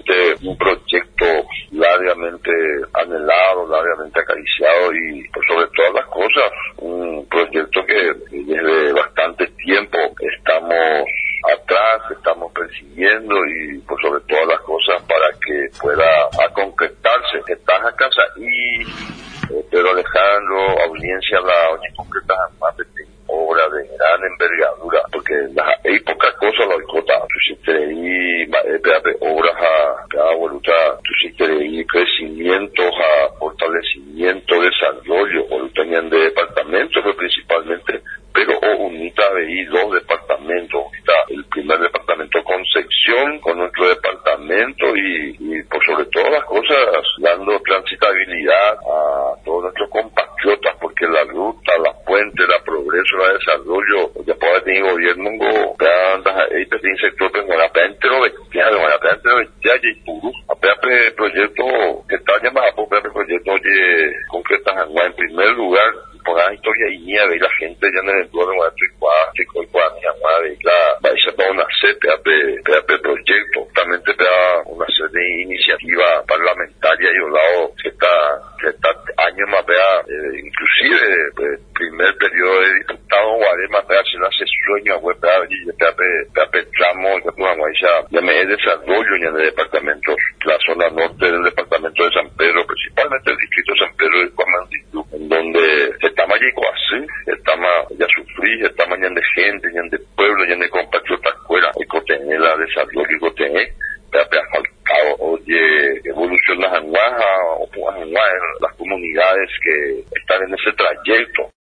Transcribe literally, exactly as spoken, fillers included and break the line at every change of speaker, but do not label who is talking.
realmente un proyecto largamente anhelado, largamente acariciado y por sobre todas las cosas, un proyecto que desde bastante tiempo estamos atrás, estamos persiguiendo y por sobre todas las cosas para que pueda a concretarse. Estás a casa y eh, Pedro Alejandro, audiencia la oye concretas más de obra de gran envergadura, porque las hay pocas cosas lo cota tu siteri obras a cada voluta tu siteri crecimiento a fortalecimiento desarrollo voluta de departamentos pero principalmente pero o unita de dos departamentos unita el primer departamento con sección con nuestro departamento y, y por sobre todas las cosas dando transitabilidad a todos nuestros compatriotas porque la ruta, la puente, la progreso, la desarrollo ya puede tener gobierno go andas ahí te tiene sector pero bueno entero bestial bueno entero bestial y puro apenas proyecto que está llamado apenas proyecto oye concretas en primer lugar por la historia y nieve y la gente ya en el entorno de Tricuá, Tricuá, Niamá, la vais a una serie de P A P proyecto, justamente para una serie de iniciativa parlamentaria y un lado que está, que está años más vea, eh, inclusive el primer periodo de diputado Guarema vea si no hace sueño web vea y P A P, P A P tramo que tú ya ya me he desarrollo en el departamento, la zona norte del departamento de San Pedro, principalmente el distrito de San Pedro de Cuamanditú, en donde estamos allí así, estamos ya sufrí, estamos ya de gente, ya de pueblo, ya de compatriotas escuela, y cotener la desarrollo y cotener, pero ha faltado, oye, evolución las anguajas, o las comunidades que están en ese trayecto.